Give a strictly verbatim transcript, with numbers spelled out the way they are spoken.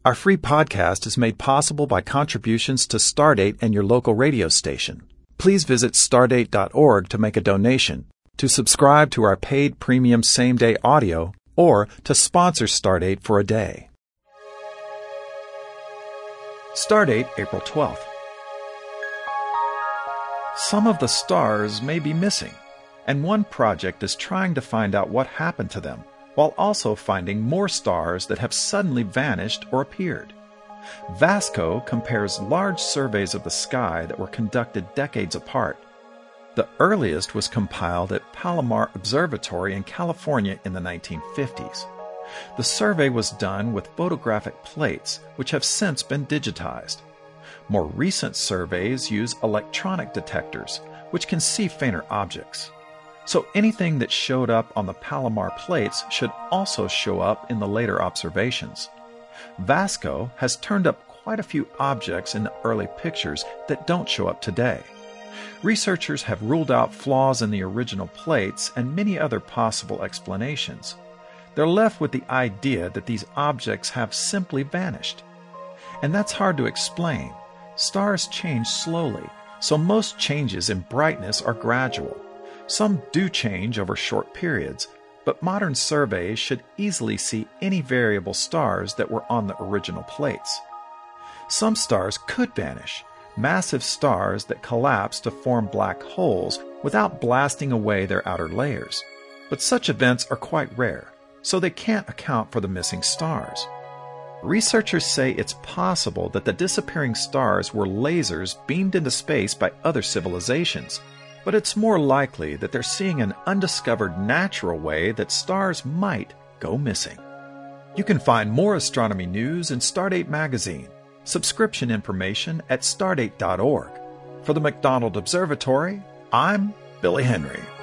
Our free podcast is made possible by contributions to Stardate and your local radio station. Please visit stardate dot org to make a donation, to subscribe to our paid premium same-day audio, or to sponsor Stardate for a day. Stardate, April twelfth. Some of the stars may be missing, and one project is trying to find out what happened to them, while also finding more stars that have suddenly vanished or appeared. VASCO compares large surveys of the sky that were conducted decades apart. The earliest was compiled at Palomar Observatory in California in the nineteen fifties. The survey was done with photographic plates, which have since been digitized. More recent surveys use electronic detectors, which can see fainter objects. So anything that showed up on the Palomar plates should also show up in the later observations. VASCO has turned up quite a few objects in the early pictures that don't show up today. Researchers have ruled out flaws in the original plates and many other possible explanations. They're left with the idea that these objects have simply vanished. And that's hard to explain. Stars change slowly, so most changes in brightness are gradual. Some do change over short periods, but modern surveys should easily see any variable stars that were on the original plates. Some stars could vanish, massive stars that collapse to form black holes without blasting away their outer layers. But such events are quite rare, so they can't account for the missing stars. Researchers say it's possible that the disappearing stars were lasers beamed into space by other civilizations, but it's more likely that they're seeing an undiscovered natural way that stars might go missing. You can find more astronomy news in Stardate magazine. Subscription information at stardate dot org. For the McDonald Observatory, I'm Billy Henry.